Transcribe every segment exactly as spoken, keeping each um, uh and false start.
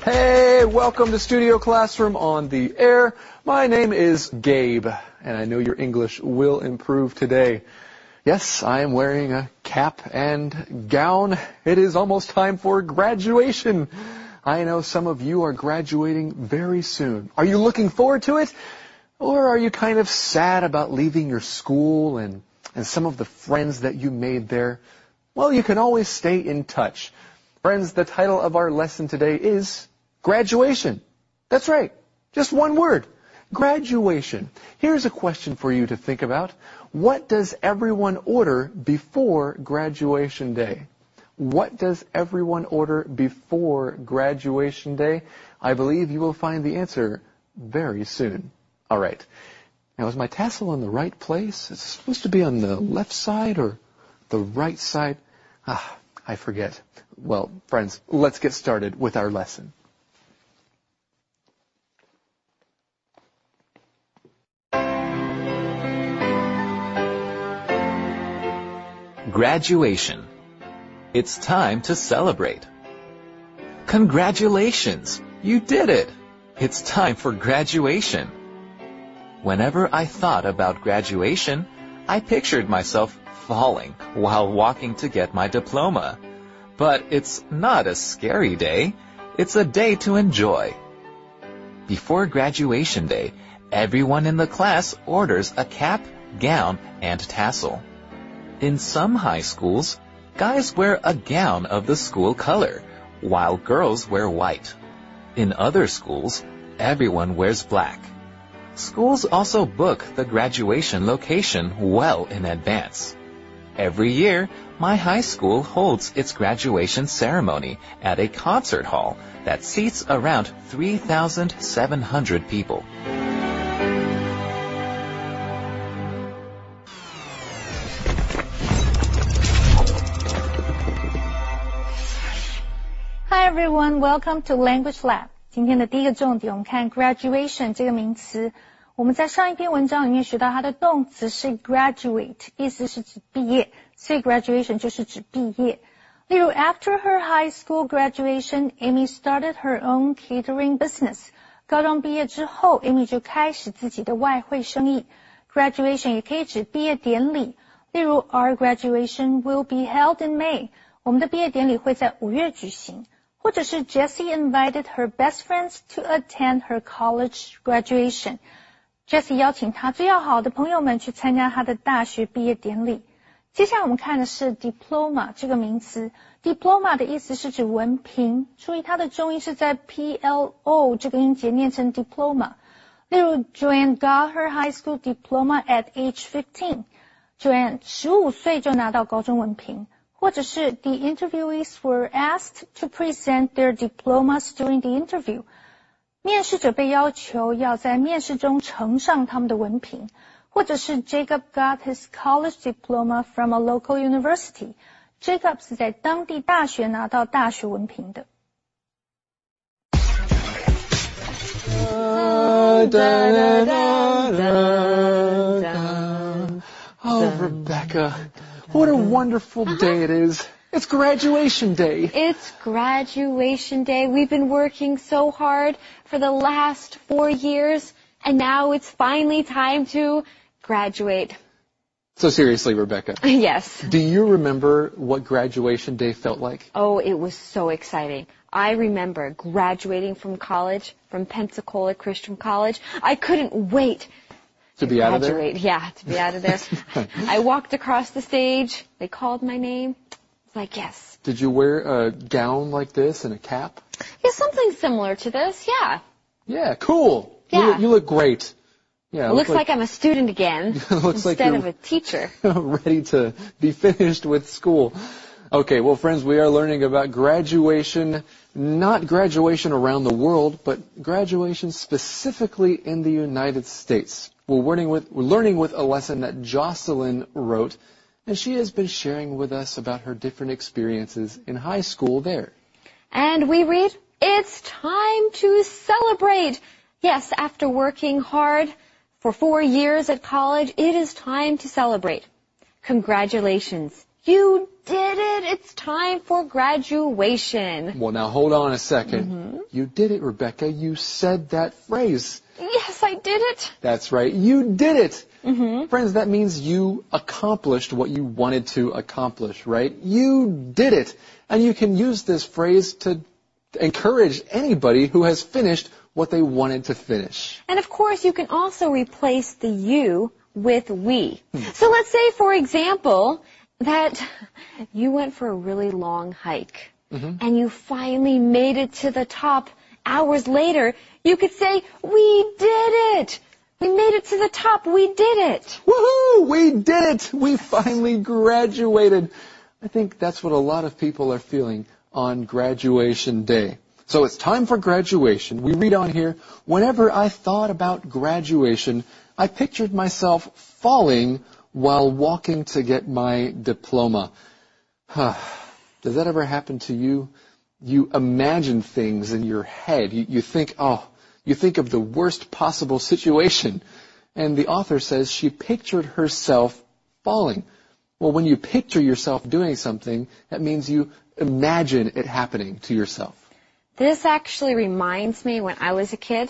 Hey, welcome to Studio Classroom on the air. My name is Gabe, and I know your English will improve today. Yes, I am wearing a cap and gown. It is almost time for graduation. I know some of you are graduating very soon. Are you looking forward to it? Or are you kind of sad about leaving your school and, and some of the friends that you made there? Well, you can always stay in touch. Friends, the title of our lesson today is graduation. That's right. Just one word. Graduation. Here's a question for you to think about. What does everyone order before graduation day? What does everyone order before graduation day? I believe you will find the answer very soon. All right. Now, is my tassel on the right place? It's supposed to be on the left side or the right side? Ah, I forget. Well, friends, let's get started with our lesson. Graduation. It's time to celebrate. Congratulations! You did it! It's time for graduation. Whenever I thought about graduation, I pictured myself falling while walking to get my diploma. But it's not a scary day. It's a day to enjoy. Before graduation day, everyone in the class orders a cap, gown, and tassel. In some high schools, guys wear a gown of the school color, while girls wear white. In other schools, everyone wears black. Schools also book the graduation location well in advance. Every year, my high school holds its graduation ceremony at a concert hall that seats around three thousand seven hundred people. Hi everyone, welcome to Language Lab. 今天的第一个重点，我们看 graduation 这个名词。我们在上一篇文章里面学到它的动词是 graduate， 意思是指毕业，所以 graduation 就是指毕业。例如 after her high school graduation, Amy started her own catering business. 高中毕业之后 ，Amy 就开始自己的外汇生意。graduation 也可以指毕业典礼，例如 our graduation will be held in May. 我们的毕业典礼会在五月举行。或者是 Jessie invited her best friends to attend her college graduation. Jessie 邀请她最要好的朋友们去参加她的大学毕业典礼。接下来我们看的是 diploma 这个名词。diploma 的意思是指文凭，注意它的重音是在 P L O 这个音节念成 diploma。例如 Joanne got her high school diploma at age fifteen. Joanne 十五岁就拿到高中文凭。或者是 the interviewees were asked to present their diplomas during the interview. 面试者被要求要在面试中呈上他们的文凭。或者是 Jacob got his college diploma from a local university. Jacob 是在当地大学拿到大学文凭的。 Oh, Rebecca. What a wonderful day it is. It's graduation day. It's graduation day. We've been working so hard for the last four years, and now it's finally time to graduate. So seriously, Rebecca. Yes. Do you remember what graduation day felt like? Oh, it was so exciting. I remember graduating from college, from Pensacola Christian College. I couldn't wait. To be out of there? Yeah, to be out of there. I walked across the stage. They called my name. It's like, yes. Did you wear a gown like this and a cap? Yeah, something similar to this, yeah. Yeah, cool. Yeah. You, look, you look great. Yeah, it looks like, like I'm a student again looks instead like of a teacher. Ready to be finished with school. Okay, well, friends, we are learning about graduation, not graduation around the world, but graduation specifically in the United States. We're learning with, we're learning with a lesson that Jocelyn wrote, and she has been sharing with us about her different experiences in high school there. And we read, it's time to celebrate. Yes, after working hard for four years at college, it is time to celebrate. Congratulations. You did it. It's time for graduation. Well, now hold on a second. Mm-hmm. You did it, Rebecca. You said that phrase. Yes, I did it. That's right. You did it. Mm-hmm. Friends, that means you accomplished what you wanted to accomplish, right? You did it. And you can use this phrase to encourage anybody who has finished what they wanted to finish. And of course, you can also replace the you with we. Hmm. So let's say, for example, that you went for a really long hike, mm-hmm. and you finally made it to the top hours later. You could say, we did it! We made it to the top! We did it! Woohoo! We did it! We finally graduated! I think that's what a lot of people are feeling on graduation day. So it's time for graduation. We read on here, whenever I thought about graduation, I pictured myself falling while walking to get my diploma. Does that ever happen to you? You imagine things in your head. You, you think, oh, you think of the worst possible situation. And the author says she pictured herself falling. Well, when you picture yourself doing something, that means you imagine it happening to yourself. This actually reminds me when I was a kid.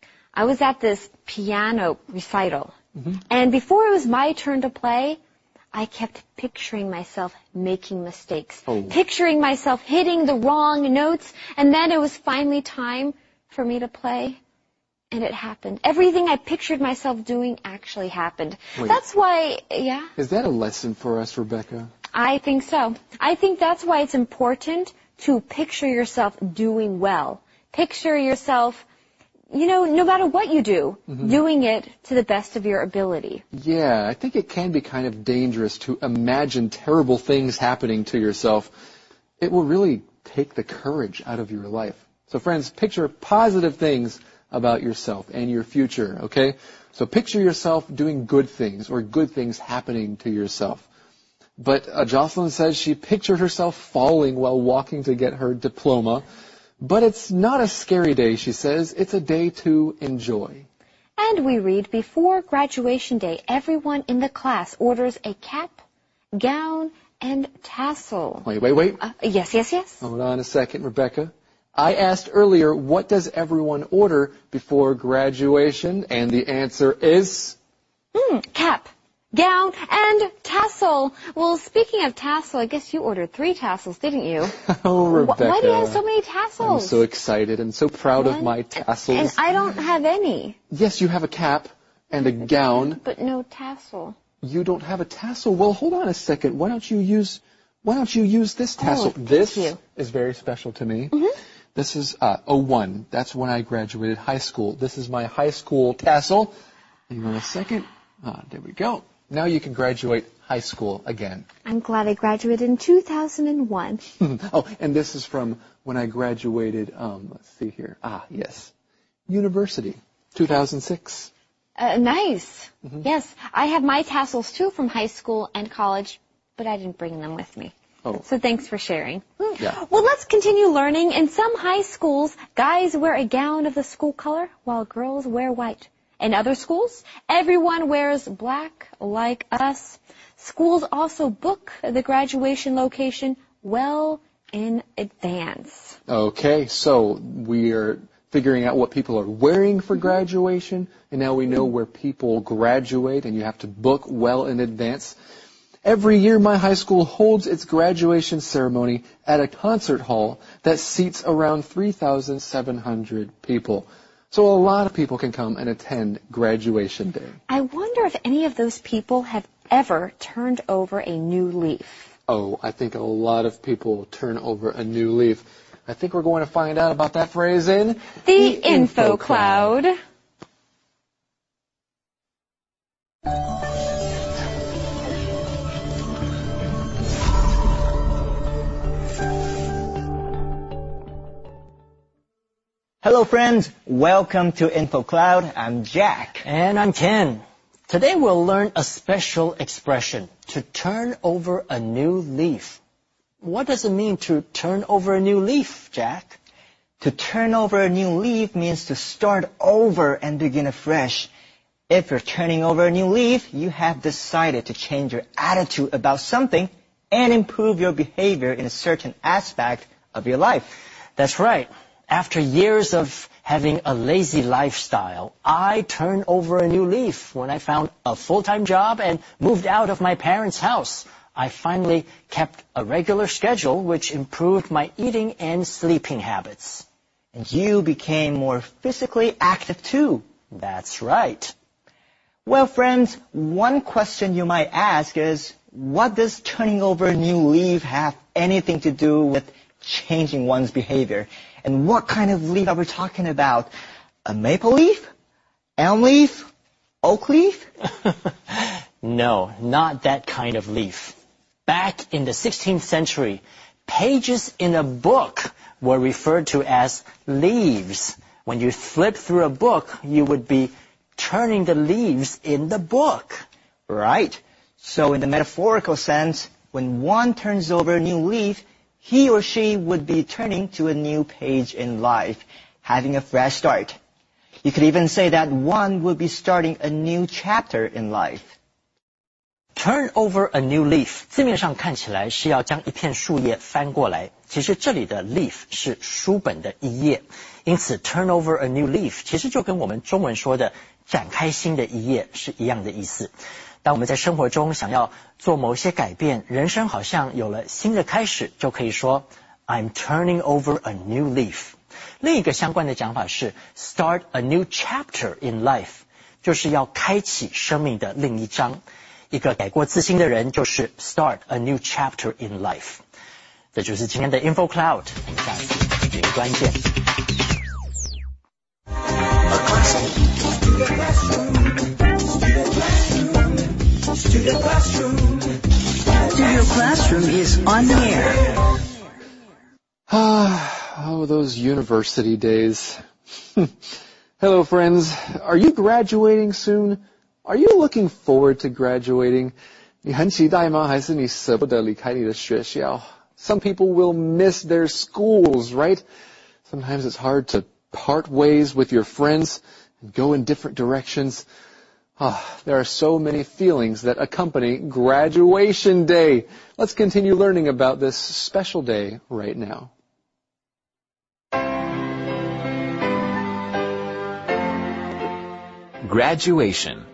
I was at this piano recital. Mm-hmm. And before it was my turn to play, I kept picturing myself making mistakes, oh. picturing myself hitting the wrong notes, and then it was finally time for me to play, and it happened. Everything I pictured myself doing actually happened. Wait. That's why, yeah. Is that a lesson for us, Rebecca? I think so. I think that's why it's important to picture yourself doing well. Picture yourself, you know, no matter what you do, mm-hmm. doing it to the best of your ability. Yeah, I think it can be kind of dangerous to imagine terrible things happening to yourself. It will really take the courage out of your life. So friends, picture positive things about yourself and your future, okay? So picture yourself doing good things or good things happening to yourself. But uh, Jocelyn says she pictured herself falling while walking to get her diploma. But it's not a scary day, she says. It's a day to enjoy. And we read, before graduation day, everyone in the class orders a cap, gown, and tassel. Wait, wait, wait. Uh, yes, yes, yes. Hold on a second, Rebecca. I asked earlier, what does everyone order before graduation? And the answer is? Mm, cap, gown, and tassel. Well, speaking of tassel, I guess you ordered three tassels, didn't you? Oh, Rebecca. Why do you have so many tassels? I'm so excited and so proud One, of my tassels. And I don't have any. Yes, you have a cap and a gown. But no tassel. You don't have a tassel? Well, hold on a second. Why don't you use, why don't you use this tassel? Oh, thank this you. is very special to me. Mm-hmm. This is uh, oh one. That's when I graduated high school. This is my high school tassel. Hang on a second. Ah, there we go. Now you can graduate high school again. I'm glad I graduated in two thousand one. Oh, and this is from when I graduated, um, let's see here. Ah, yes. University, two thousand six. Uh, nice. Mm-hmm. Yes, I have my tassels too from high school and college, but I didn't bring them with me. Oh. So thanks for sharing. Yeah. Well, let's continue learning. In some high schools, guys wear a gown of the school color while girls wear white. In other schools, everyone wears black like us. Schools also book the graduation location well in advance. Okay, so we are figuring out what people are wearing for graduation, and now we know where people graduate, and you have to book well in advance. Every year, my high school holds its graduation ceremony at a concert hall that seats around three thousand seven hundred people. So a lot of people can come and attend graduation day. I wonder if any of those people have ever turned over a new leaf. Oh, I think a lot of people turn over a new leaf. I think we're going to find out about that phrase in the, the Info, Info Cloud. Cloud. Hello friends, welcome to Info Cloud. I'm Jack. And I'm Ken. Today we'll learn a special expression, to turn over a new leaf. What does it mean to turn over a new leaf, Jack? To turn over a new leaf means to start over and begin afresh. If you're turning over a new leaf, you have decided to change your attitude about something and improve your behavior in a certain aspect of your life. That's right. After years of having a lazy lifestyle, I turned over a new leaf when I found a full-time job and moved out of my parents' house. I finally kept a regular schedule, which improved my eating and sleeping habits. And you became more physically active too. That's right. Well, friends, one question you might ask is, what does turning over a new leaf have anything to do with changing one's behavior? And what kind of leaf are we talking about? A maple leaf? Elm leaf? Oak leaf? No, not that kind of leaf. Back in the sixteenth century, pages in a book were referred to as leaves. When you flip through a book, you would be turning the leaves in the book. Right. So in the metaphorical sense, when one turns over a new leaf, he or she would be turning to a new page in life, having a fresh start. You could even say that one would be starting a new chapter in life. Turn over a new leaf 字面上看起来是要将一片树叶翻过来，其实这里的 leaf 是书本的一页，因此 turn over a new leaf 其实就跟我们中文说的展开新的一页是一样的意思。当我们在生活中想要做某些改变，人生好像有了新的开始，就可以说 I'm turning over a new leaf。另一个相关的讲法是 start a new chapter in life， 就是要开启生命的另一章。一个改过自新的人就是 start a new chapter in life。这就是今天的 Info Cloud， 我们下次云端见。 Studio Classroom. Studio Classroom is on the air. Ah, oh, those university days. Hello, friends. Are you graduating soon? Are you looking forward to graduating? 你很期待吗？还是你舍不得离开你的学校？ Some people will miss their schools, right? Sometimes it's hard to part ways with your friends and go in different directions. Ah, there are so many feelings that accompany graduation day. Let's continue learning about this special day right now. Graduation.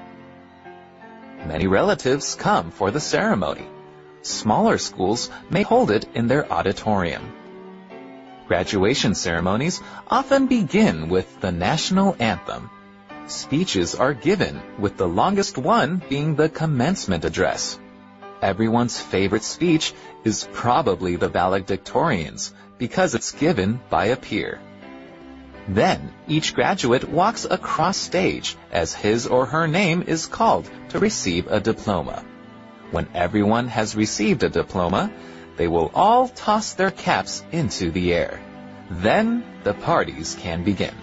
Many relatives come for the ceremony. Smaller schools may hold it in their auditorium. Graduation ceremonies often begin with the national anthem. Speeches are given, with the longest one being the commencement address. Everyone's favorite speech is probably the valedictorian's because it's given by a peer. Then, each graduate walks across stage as his or her name is called to receive a diploma. When everyone has received a diploma, they will all toss their caps into the air. Then, the parties can begin.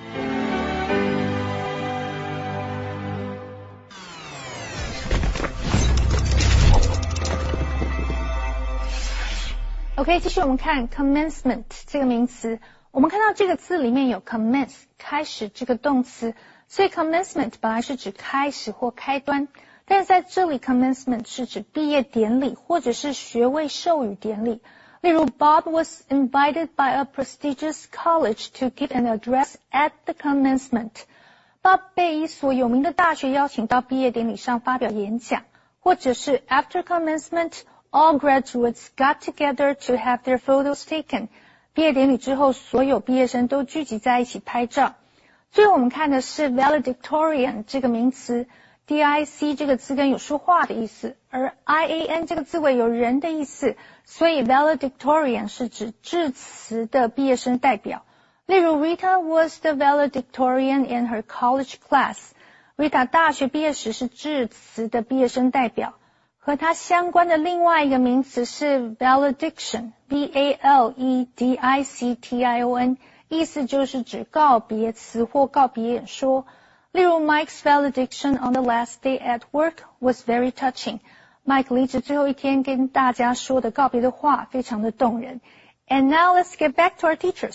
OK， 继续我们看 commencement 这个名词。我们看到这个字里面有 commence 开始这个动词，所以 commencement 本来是指开始或开端，但是在这里 commencement 是指毕业典礼或者是学位授予典礼。例如 Bob was invited by a prestigious college to give an address at the commencement. Bob 被一所有名的大学邀请到毕业典礼上发表演讲，或者是 after commencement.All graduates got together to have their photos taken. 毕业典礼之后，所有毕业生都聚集在一起拍照。最后我们看的是 valedictorian 这个名词 ，D I C 这个字根有说话的意思，而 I A N 这个字尾有人的意思，所以 valedictorian 是指致辞的毕业生代表。例如 Rita was the valedictorian in her college class. Rita 大学毕业时是致辞的毕业生代表。和它相关的另外一个名词是 valediction, V A L E D I C T I O N, 意思就是指告别词或告别演说。例如 Mike's valediction on the last day at work was very touching. Mike 离职最后一天跟大家说的告别的话非常的动人。And now let's get back to our teachers.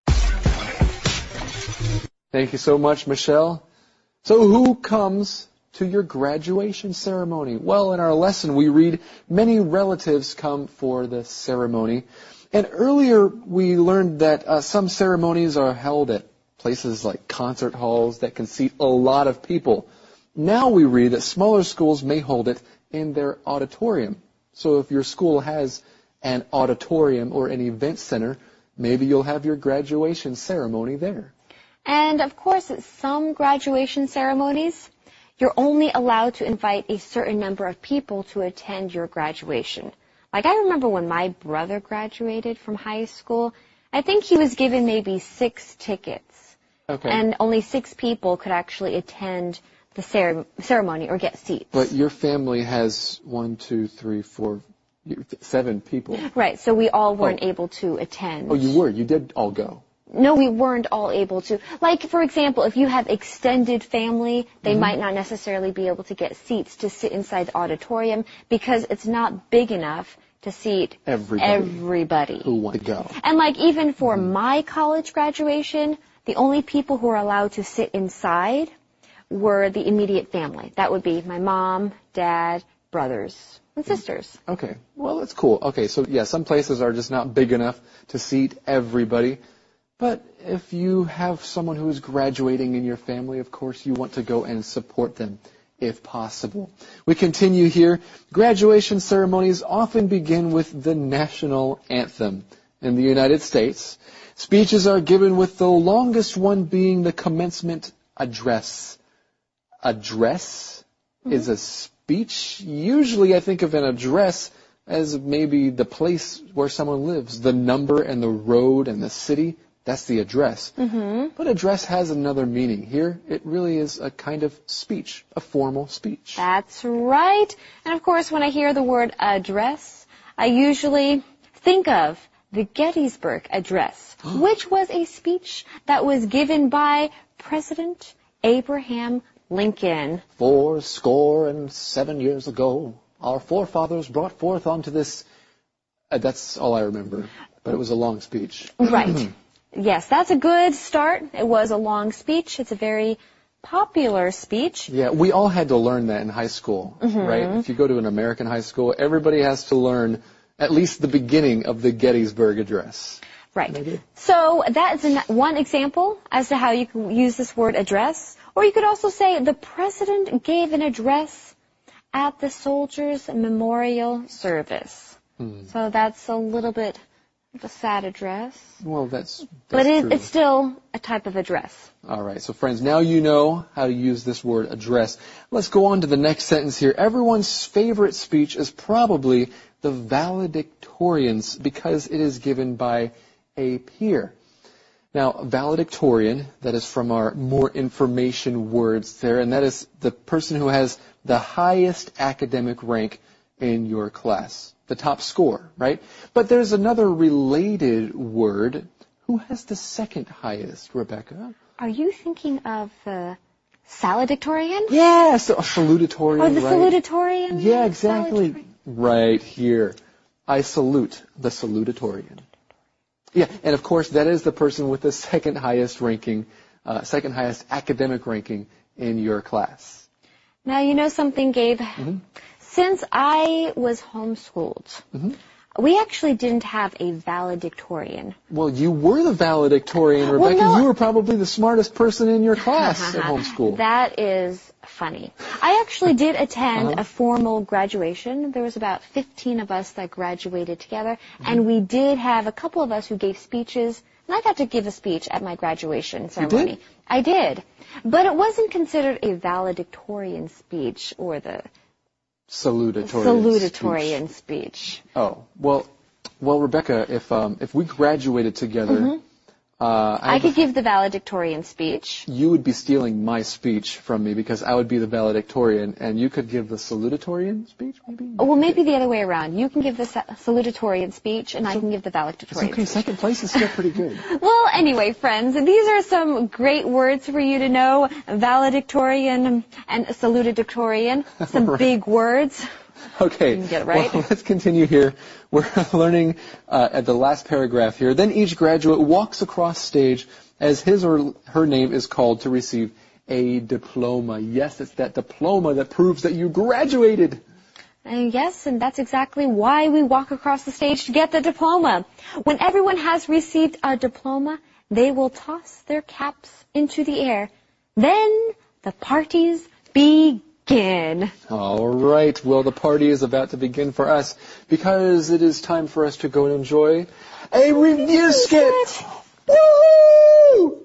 Thank you so much, Michelle. So who comes to your graduation ceremony? Well, in our lesson, we read many relatives come for the ceremony. And earlier, we learned that uh, some ceremonies are held at places like concert halls that can seat a lot of people. Now we read that smaller schools may hold it in their auditorium. So if your school has an auditorium or an event center, maybe you'll have your graduation ceremony there. And of course, at some graduation ceremonies, you're only allowed to invite a certain number of people to attend your graduation. Like I remember when my brother graduated from high school, I think he was given maybe six tickets. Okay. And only six people could actually attend the cer- ceremony or get seats. But your family has one, two, three, four, seven people. Right, so we all weren't Oh. able to attend. Oh, you were. You did all go. No, we weren't all able to. Like, for example, if you have extended family, they Mm-hmm. might not necessarily be able to get seats to sit inside the auditorium because it's not big enough to seat Everybody. everybody. Who want to go? And like even for Mm-hmm. my college graduation, the only people who are allowed to sit inside were the immediate family. That would be my mom, dad, brothers, and sisters. Okay. Well, that's cool. Okay, so yeah, some places are just not big enough to seat everybody. But if you have someone who is graduating in your family, of course, you want to go and support them if possible. We continue here. Graduation ceremonies often begin with the national anthem. In the United States, speeches are given with the longest one being the commencement address. Address is a speech. Usually I think of an address as maybe the place where someone lives, the number and the road and the city. That's the address. Mm-hmm. But address has another meaning. Here, it really is a kind of speech, a formal speech. That's right. And of course, when I hear the word address, I usually think of the Gettysburg Address, which was a speech that was given by President Abraham Lincoln. Four score and seven years ago, our forefathers brought forth onto this. Uh, that's all I remember, but it was a long speech. Right. Yes, that's a good start. It was a long speech. It's a very popular speech. Yeah, we all had to learn that in high school, Mm-hmm. right? If you go to an American high school, everybody has to learn at least the beginning of the Gettysburg Address. Right. So that is an, one example as to how you can use this word address. Or you could also say the president gave an address at the Soldiers' Memorial Service. Hmm. So that's a little bit of a sad address. Well, that's, that's But it, true. it's still a type of address. All right, so friends, now you know how to use this word address. Let's go on to the next sentence here. Everyone's favorite speech is probably the valedictorian's because it is given by a peer. Now, valedictorian, that is from our more information words there, and that is the person who has the highest academic rank in your class, the top score, right? But there's another related word. Who has the second highest, Rebecca? Are you thinking of the valedictorian? Yeah, so a salutatorian, Or the right? salutatorian? Yeah, exactly. Salutatorian. Right here. I salute the salutatorian. Yeah, and of course that is the person with the second highest ranking, uh, second highest academic ranking in your class. Now, you know something, Gabe? Mm-hmm. Since I was homeschooled, Mm-hmm. we actually didn't have a valedictorian. Well, you were the valedictorian, Rebecca. Well, no. You were probably the smartest person in your class at homeschool. That is funny. I actually did attend Uh-huh. a formal graduation. There was about fifteen of us that graduated together, and we did have a couple of us who gave speeches, and I got to give a speech at my graduation ceremony. did? I did. But it wasn't considered a valedictorian speech or the Salutatorian. salutatorian speech. speech. Oh, well, well, Rebecca, if um, if we graduated together, Mm-hmm. uh, I, I have a could give the valedictorian speech. you would be stealing my speech from me because I would be the valedictorian, and you could give the salutatorian speech, maybe? Well, maybe the other way around. You can give the sa- salutatorian speech, and I can give the It's valedictorian okay. speech. Second place is still pretty good. Well, anyway, friends, these are some great words for you to know. Valedictorian and salutatorian. Some Right. big words. Okay. You can get it right. Well, let's continue here. We're learning uh, at the last paragraph here. Then each graduate walks across stage as his or her name is called to receive a diploma. Yes, it's that diploma that proves that you graduated. Uh, yes, and that's exactly why we walk across the stage to get the diploma. When everyone has received a diploma, they will toss their caps into the air. Then the parties begin. All right. Well, the party is about to begin for us because it is time for us to go and enjoy a review skit. Woo!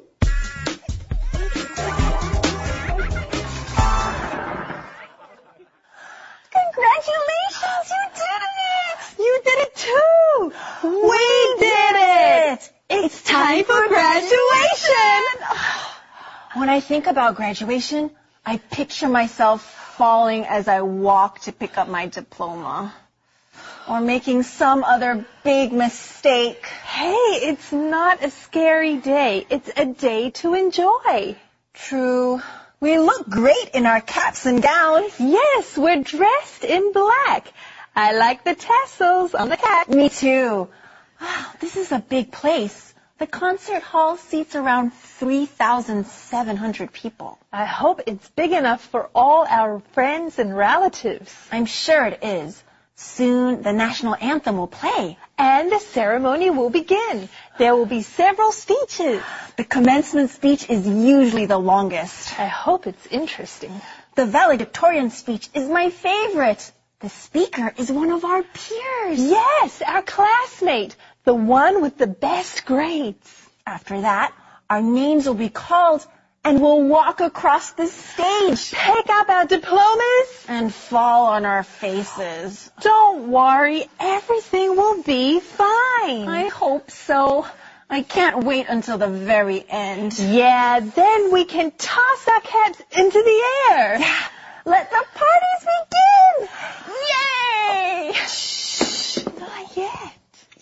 Congratulations, you did it! You did it too! We did it! It's time for graduation! When I think about graduation, I picture myself falling as I walk to pick up my diploma. Or making some other big mistake. Hey, it's not a scary day. It's a day to enjoy. True. We look great in our caps and gowns. Yes, we're dressed in black. I like the tassels on the cap. Me too. Wow, this is a big place. The concert hall seats around three thousand seven hundred people. I hope it's big enough for all our friends and relatives. I'm sure it is. Soon the national anthem will play. And the ceremony will begin. There will be several speeches. The commencement speech is usually the longest. I hope it's interesting. The valedictorian speech is my favorite. The speaker is one of our peers. Yes, our classmate. The one with the best grades. After that, our names will be called and we'll walk across the stage. Pick up our diplomas. And fall on our faces. Don't worry, everything will be fine. I hope so. I can't wait until the very end. Yeah, then we can toss our caps into the air. Yeah, let the parties begin. Yay! Shh, not yet.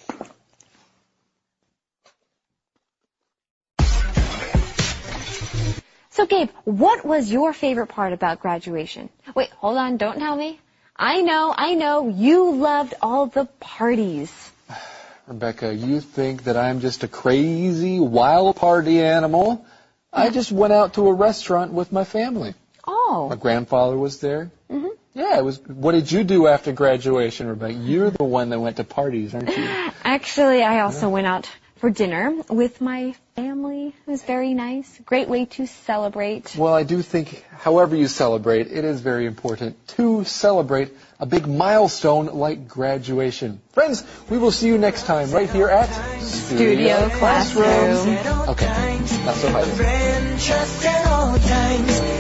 So, Gabe, what was your favorite part about graduation? Wait, hold on, don't tell me. I know, I know, you loved all the parties. Rebecca, you think that I'm just a crazy, wild party animal? I just went out to a restaurant with my family. Oh. My grandfather was there. Mm-hmm. Yeah, it was. What did you do after graduation, Rebecca? You're the one that went to parties, aren't you? Actually, I also yeah. went out for dinner with my family. It was very nice. Great way to celebrate. Well, I do think, however you celebrate, it is very important to celebrate a big milestone like graduation. Friends, we will see you next time right here at Studio, Studio Classroom. Okay, not so high.